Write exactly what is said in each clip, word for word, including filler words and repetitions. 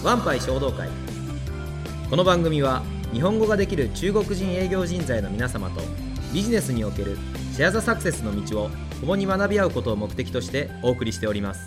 ワンパイ衝動会。この番組は日本語ができる中国人営業人材の皆様とビジネスにおけるシェアザサクセスの道を共に学び合うことを目的としてお送りしております。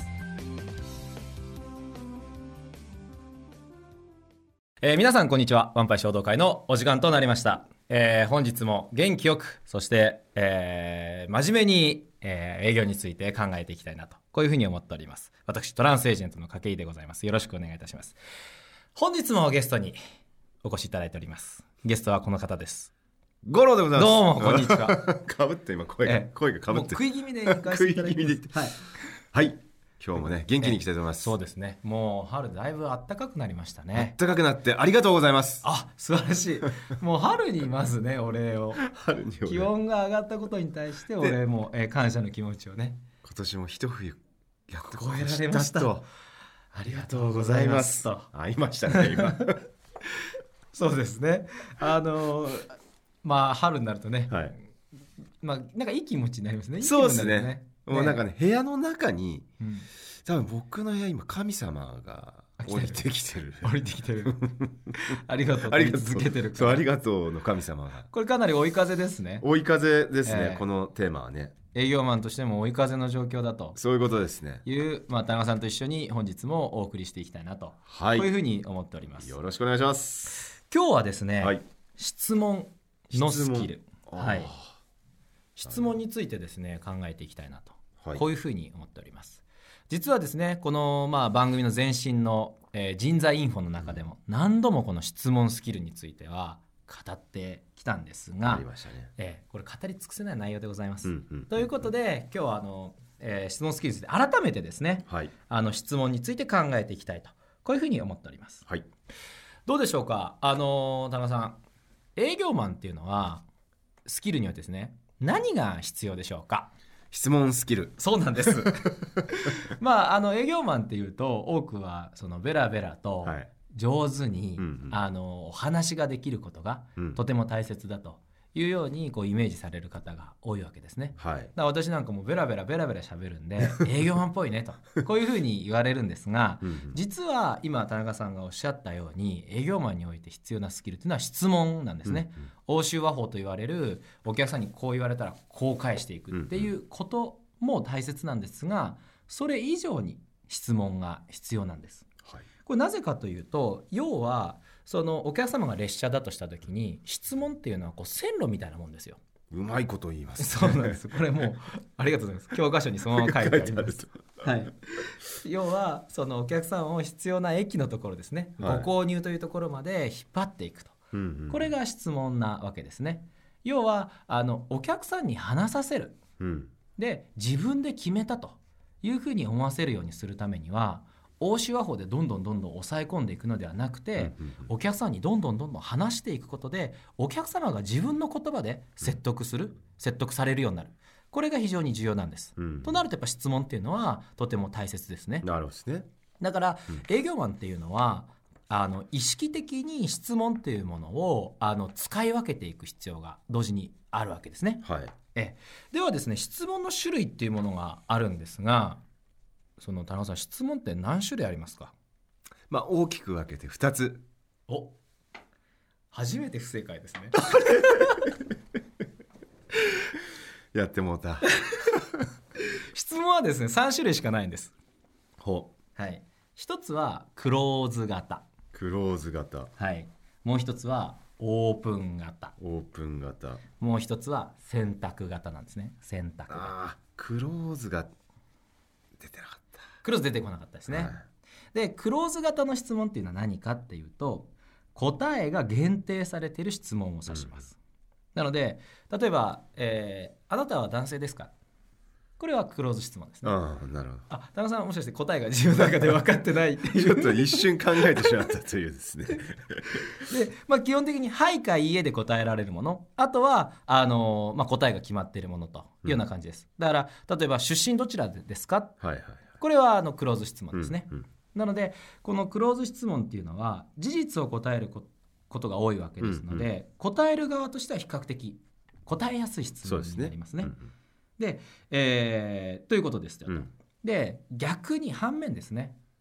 えー、皆さんこんにちは。ワンパイ衝動会のお時間となりました。えー、本日も元気よく、そして、えー、真面目に、えー、営業について考えていきたいなと、こういうふうに思っております。私トランスエージェントの筧でございます。よろしくお願いいたします。本日もゲストにお越しいただいております。ゲストはこの方です。 五郎でございます。 どうもこんにちは。 かぶって今声が声がかぶって食い気味で行かせていただきます。はい、 はい、今日もね元気にいきたいと思います。 そうですね。もう春だいぶ暖かくなりましたね。 暖かくなってありがとうございます。 あ、素晴らしい。もう春にまずねお礼を。 春にお礼。 気温が上がったことに対してお礼も、えー、感謝の気持ちをね。 今年も一冬やっと超えられましたと。ありがとうございますと。 会いましたね今。 そうですね。あのまあ春になるとね、はい、まあなんかいい気持ちになりますね。いい気持ちになるね。 そうですね。もうなんかね、部屋の中に、うん、多分僕の部屋今神様が降りてきてる。 降りてきてる。ありがとうと言い続けてるから。 そう、ありがとうの神様が。 これかなり追い風ですね。 追い風ですね、 えー、 このテーマはね。 営業マンとしても追い風の状況だと。 そういうことですね。 いう、まあ、田中さんと一緒に本日もお送りしていきたいなと、はい、こういうふうに思っております。 よろしくお願いします。 今日はですね、はい、質問のスキル、はい、質問についてですね考えていきたいなと、はい、こういうふうに思っております。実はですねこの、まあ、番組の前身の、えー、人材インフォの中でも何度もこの質問スキルについては語ってきたんですが、 ありましたね。 えー、これ語り尽くせない内容でございます、 うんうんうん、 ということで今日はあの、えー、質問スキルについて改めてですね、はい、あの質問について考えていきたいとこういうふうに思っております、はい、どうでしょうか。あの田中さん、営業マンっていうのはスキルにはですね何が必要でしょうか。 質問スキル。 そうなんですまああの営業マンっていうと多くはそのベラベラと上手に、はい、うんうん、あのお話ができることがとても大切だというようにこうイメージされる方が多いわけですね、はい、だから私なんかもベラベラベラベラ喋るんで営業マンっぽいねとこういうふうに言われるんですがうん、うん、実は今田中さんがおっしゃったように営業マンにおいて必要なスキルというのは質問なんですね、うんうん、応酬和法と言われるお客さんにこう言われたらこう返していくっていうことも大切なんですが、それ以上に質問が必要なんです、はい、これなぜかというと要はそのお客様が列車だとした時に質問っていうのはこう線路みたいなもんですよ。 うまいこと言います、ね、 そうなんです。これもうありがとうございます。教科書にそのまま書いてあります。はい、要はそのお客さんを必要な駅のところですね、はい、ご購入というところまで引っ張っていくと、うんうん、これが質問なわけですね。要はあのお客さんに話させる、うん、で自分で決めたというふうに思わせるようにするためには応酬和法でどんどんどんどん抑え込んでいくのではなくて、うんうんうん、お客さんにどんどんどんどん話していくことでお客様が自分の言葉で説得する、うん、説得されるようになる。これが非常に重要なんです、うん、となるとやっぱ質問っていうのはとても大切ですね。 なるほどですね。 だから、うん、営業マンっていうのはあの意識的に質問っていうものをあの使い分けていく必要が同時にあるわけですね、はい、えではですね質問の種類っていうものがあるんですが、その田中さん質問って何種類ありますか。 まあ、大きく分けてふたつ。 お、初めて不正解ですねやってもうた質問はですねさん種類しかないんです。 ほう、 はい、一つはクローズ型。 クローズ型、 はい、もう一つはオープン型。 オープン型。 もう一つは選択型なんですね。選択型。 あ、クローズが出てなかった。 クローズ出てこなかったですね、はい、でクローズ型の質問っていうのは何かっていうと答えが限定されている質問を指します、うん、なので例えば、えー、あなたは男性ですか。これはクローズ質問ですね。 ああ、なるほど。 あ、田中さんもしかして答えが自分の中で分かってないっていうちょっと一瞬考えてしまったというですねで、 まあ、基本的にはいかいいえで答えられるもの、あとはあの、まあ、答えが決まっているものというような感じです、うん、だから例えば出身どちらですか、はいはいはい、これはあのクローズ質問ですね、うんうん、なのでこのクローズ質問っていうのは事実を答えることが多いわけですので、うんうん、答える側としては比較的答えやすい質問になりますね。で、えー、ということですよと、うん、で逆に反面ですね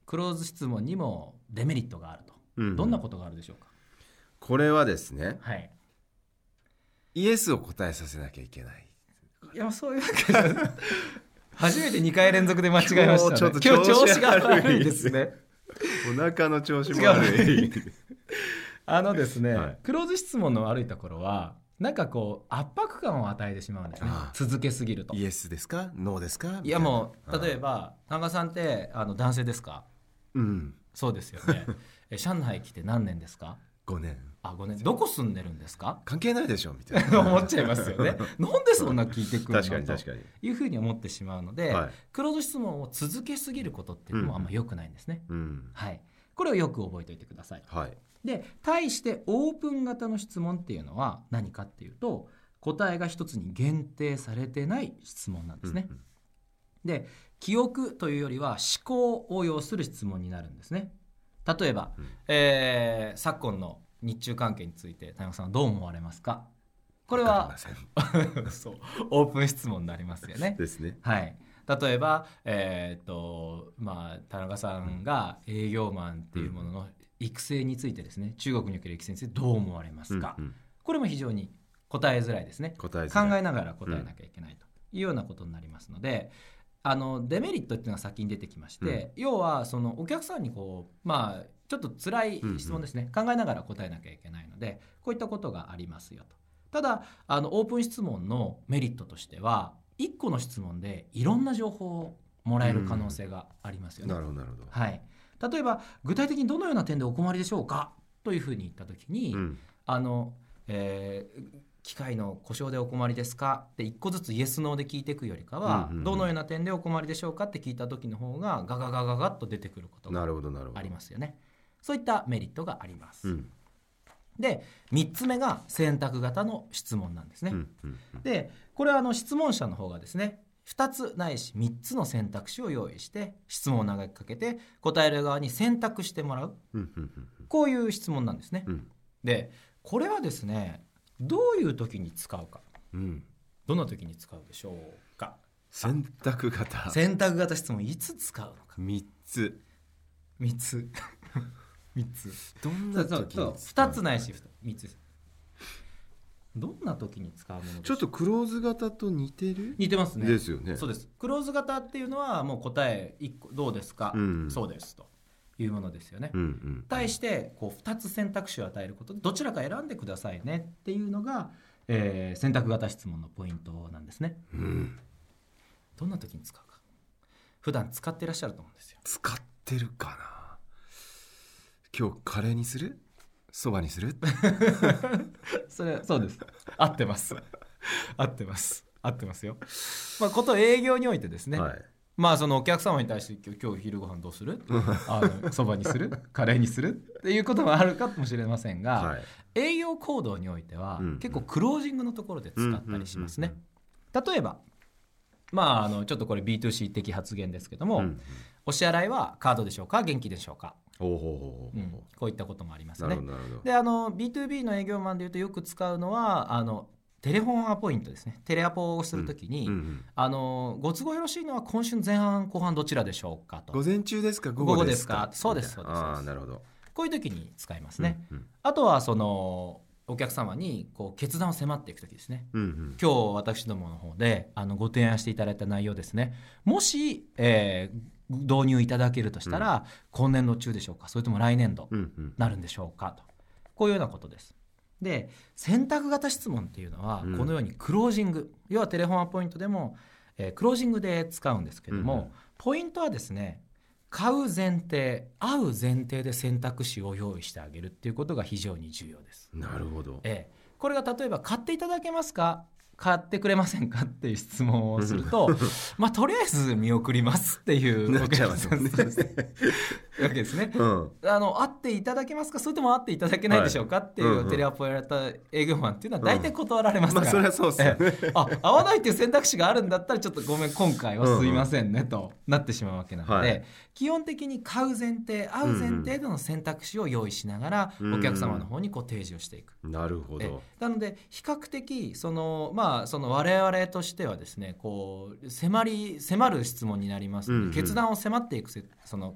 クローズ質問にもデメリットがあると、うんうん、どんなことがあるでしょうか。 これはですね、 はい、 イエスを答えさせなきゃいけない。 いやそういうわけじゃない初めてにかい連続で間違えましたね。 今日ちょっと今日調子が悪いですねお腹の調子も悪いあのですね、 はい、 クローズ質問の悪いところはなんかこう圧迫感を与えてしまうんですね。ああ、続けすぎると。 イエスですかノーですか。 いやもう例えば田中さんってあの男性ですか。 うん、 そうですよねえ上海来て何年ですか。 ごねん。 あ、ごねん。どこ住んでるんですか。 関係ないでしょみたいな思っちゃいますよねなんでそんな聞いてくるの確かに確かにというふうに思ってしまうので、 はい、 クローズ質問を続けすぎることっていうのもあんま良くないんですね、 うん、 はい、これをよく覚えておいてください、 はい、 で対してオープン型の質問っていうのは何かっていうと答えが一つに限定されてない質問なんですね、うんうん、で記憶というよりは思考を要する質問になるんですね。例えば、うん、えー、昨今の日中関係について田中さんはどう思われますか。これはそうオープン質問になりますよね。 ですね。 はい、例えば、えーっとまあ、田中さんが営業マンっていうものの育成についてですね、中国における育成についてどう思われますか、うんうん、これも非常に答えづらいですね。 答えづらい。 考えながら答えなきゃいけないというようなことになりますので、あのデメリットっていうのが先に出てきまして、うん、要はそのお客さんにこう、まあ、ちょっと辛い質問ですね、うんうん、考えながら答えなきゃいけないのでこういったことがありますよと。ただあのオープン質問のメリットとしてはいっこの質問でいろんな情報をもらえる可能性がありますよね、 うん、なるほどなるほど、 はい、例えば具体的にどのような点でお困りでしょうかというふうに言ったときに、うん、あのえー機械の故障でお困りですかっていっこずつイエスノーで聞いていくよりかは、うんうんうん、どのような点でお困りでしょうかって聞いた時の方がガガガガガッと出てくることがありますよね。そういったメリットがあります、うん、でみっつめが選択型の質問なんですね、うんうんうん、でこれはあの質問者の方がですねふたつないしみっつの選択肢を用意して質問を投げかけて答える側に選択してもらう、うんうんうん、こういう質問なんですね、うん、でこれはですねどういう時に使うか、うん、どんな時に使うでしょうか。 選択型選択型質問いつ使うのか。 みっつみっつみっつどんな時に使う。 ふたつないしみっつです。どんな時に使うものでしょう。 ちょっとクローズ型と似てる。 似てますね。 ですよね。 そうです。クローズ型っていうのはもう答えいっこどうですか、うん、そうですというものですよね、うんうん、対してこうふたつ選択肢を与えることでどちらか選んでくださいねっていうのが、えー、選択型質問のポイントなんですね、うん、どんな時に使うか普段使ってらっしゃると思うんですよ。 使ってるかな。今日カレーにするそばにするそれそうです合ってます合ってます合ってますよ、まあ、こと営業においてですね、はい、まあそのお客様に対して今日昼ご飯どうするあのそばにするカレーにするっていうこともあるかもしれませんが、はい、営業行動においては、うんうん、結構クロージングのところで使ったりしますね、うんうんうん、例えばまああのちょっとこれ ビーツーシー 的発言ですけども、うんうん、お支払いはカードでしょうか現金でしょうか。おうほうほうほう、うん、こういったこともありますね。であの ビーツービー の営業マンでいうとよく使うのはあのテレフォンアポイントですね。テレアポをするときに、うんうんうん、あのご都合よろしいのは今週の前半後半どちらでしょうかと。 午前中ですか午後ですか。 そうですそうです。 あ、なるほど。 こういう時に使いますね、うんうん、あとはそのお客様にこう決断を迫っていく時ですね、うんうん、今日私どもの方であのご提案していただいた内容ですね、もし、えー、導入いただけるとしたら、うん、今年度中でしょうかそれとも来年度なるんでしょうかと、こういうようなことです。で選択型質問っていうのはこのようにクロージング、うん、要はテレフォンアポイントでも、えー、クロージングで使うんですけども、うんうん、ポイントはですね買う前提会う前提で選択肢を用意してあげるっていうことが非常に重要です。 なるほど、 ええ、これが例えば買っていただけますか買ってくれませんかっていう質問をするとまあとりあえず見送りますっていうなっちゃいますねわけですね、うん、あの会っていただけますかそれとも会っていただけないでしょうか、はい、っていうテレアポをやられた営業マンっていうのは大体断られますから、 うんまあ、それはそうですよね、 あ会わないっていう選択肢があるんだったらちょっとごめん今回はすいませんね、うん、となってしまうわけなので、はい、基本的に買う前提会う前提での選択肢を用意しながら、うん、お客様の方にこう提示をしていく、 うん、なるほど。 なので比較的その、まあ、その我々としてはですねこう迫り迫る質問になりますので、うんうん、決断を迫っていくその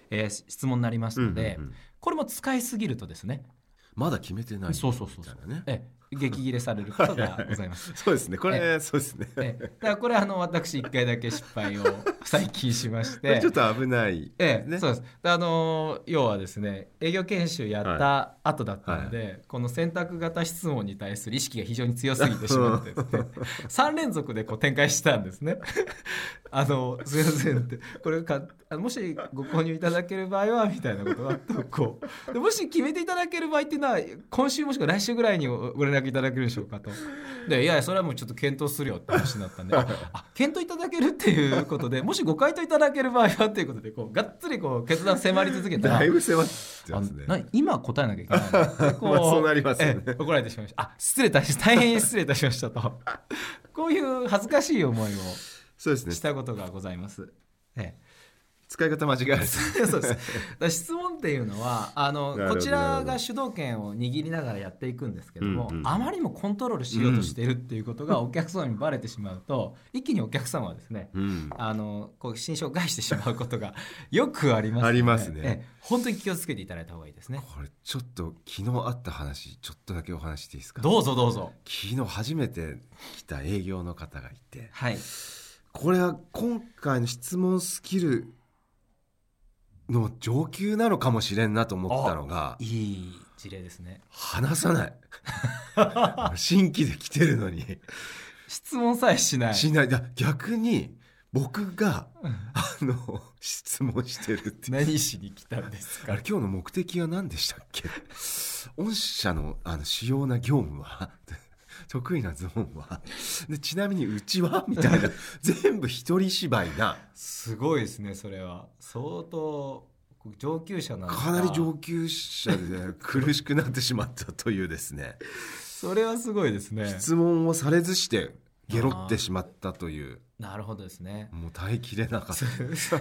えー、質問になりますので、うんうんうん、これも使いすぎるとですね、 まだ決めてない、 そうそうそうそう、ね、え激切れされることがございます。 そうですね、これえそうですね。 えだからこれあの私いっかいだけ失敗を最近しまして、 これちょっと危ないですね。えそうです。あの要はですね、営業研修やった後だったので、はいはい、この選択型質問に対する意識が非常に強すぎてしまってですねさん連続でこう展開したんですね。あのすいませんってこれかもしご購入いただける場合はみたいなことがあってこうでもし決めていただける場合っていうのは今週もしくは来週ぐらいにご連絡いただけるでしょうかと。でいやいやそれはもうちょっと検討するよって話になったんであ検討いただけるっていうことでもしご回答いただける場合はっていうことでこうがっつりこう決断迫り続けたらだいぶ迫ってますね。 今答えなきゃいけないこう、 まあ、そうなりますよね。 怒られてしまいましたあ失礼大変失礼いたしましたとこういう恥ずかしい思いをそうですね、したことがございます。ええ、 使い方間違いないそうです。だ質問っていうのはあのこちらが主導権を握りながらやっていくんですけども、うんうん、あまりにもコントロールしようとしているっていうことがお客様にバレてしまうと、うん、一気にお客様はですね、うん、あのこう心象を害してしまうことがよくありますので、ありますね。ええ、本当に気をつけていただいた方がいいですね。 これちょっと昨日あった話ちょっとだけお話していいですか。 どうぞどうぞ。 昨日初めて来た営業の方がいて、 はい、 これは今回の質問スキルの上級なのかもしれんなと思ったのが、 いい事例ですね。 話さない新規で来てるのに質問さえしないしない。逆に僕が、うん、あの質問してるって何しに来たんですか。 あれ今日の目的は何でしたっけ御社 の, あの主要な業務は得意なゾーンはでちなみにうちはみたいな全部一人芝居な。 すごいですね。それは相当上級者なんだ。 かなり上級者で苦しくなってしまったというですねそれはすごいですね。 質問をされずしてゲロってしまったという。 なるほどですね。 もう耐えきれなかった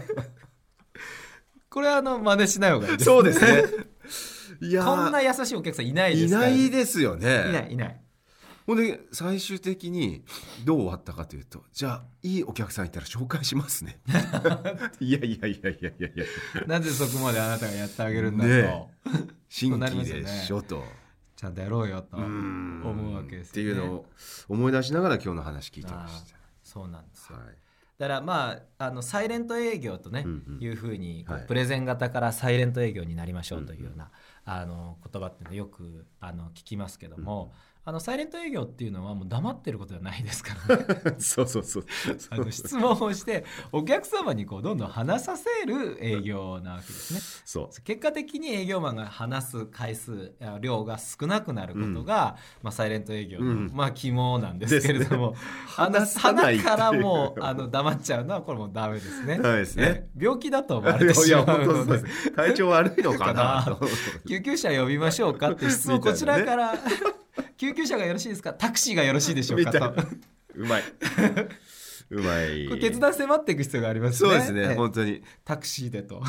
これはあの真似しない方がいいですね。 そうですねいやこんな優しいお客さんいないですから、 ね、いないですよね。 いないいない。 ほんで最終的にどう終わったかというと、じゃあいいお客さんいたら紹介しますねいやいやいやいやいやいやなぜそこまであなたがやってあげるんだと、ね、 新規でしょと、 ちゃんとやろうよと思うわけですよね。 っていうのを思い出しながら今日の話聞いてました。 そうなんですよ、はい、だからまああのサイレント営業とね、うんうん、いうふうにこう、はい、プレゼン型からサイレント営業になりましょうというような、うんうん、あの言葉っていうのはよくあの聞きますけども、うん、あのサイレント営業っていうのはもう黙ってることじゃないですからねそうそうそうあの質問をしてお客様にこうどんどん話させる営業なわけですね。そう結果的に営業マンが話す回数量が少なくなることが、うんまあ、サイレント営業の、うん、まあ、肝なんですけれども、ね、話さないからもうあの黙っちゃうのはこれもダメですね。 ダメですね。 病気だと思われてしまうので体調悪いのかな救急車呼びましょうかって質問こちらから救急車がよろしいですか、タクシーがよろしいでしょうかとうまいうまい。 これ決断迫っていく必要がありますね。 そうですね、本当にタクシーでと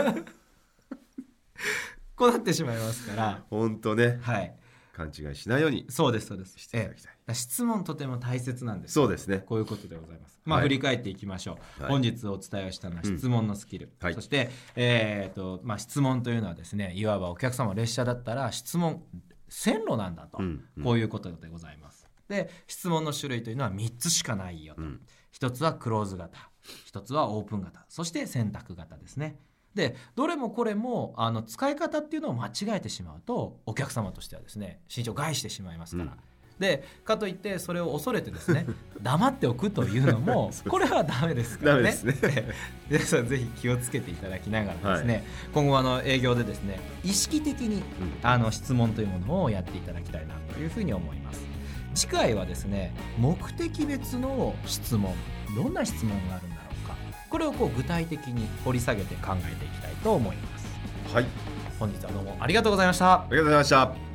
こうなってしまいますから本当ね、 はい、 勘違いしないようにそうですそうですしていただきたい、 ええ、質問とても大切なんです。 そうですね、 こういうことでございます。まあ、はい、振り返っていきましょう、はい、本日お伝えしたのは質問のスキル、うんはい、そして、えーとまあ、質問というのはですね、いわばお客様列車だったら質問線路なんだと、うんうん、こういうことでございます。で質問の種類というのはみっつしかないよと、うん、ひとつはクローズ型、ひとつはオープン型、そして選択型ですね。でどれもこれもあの使い方っていうのを間違えてしまうとお客様としてはですね心象を害してしまいますから、うん、でかといってそれを恐れてですね黙っておくというのもこれはダメですからね。 ダメですね皆さんぜひ気をつけていただきながらですね、はい、今後あの営業でですね意識的に、うん、あの質問というものをやっていただきたいなというふうに思います。次回はですね目的別の質問、どんな質問があるんだろうか、これをこう具体的に掘り下げて考えていきたいと思います。 はい、 本日はどうもありがとうございました。 ありがとうございました。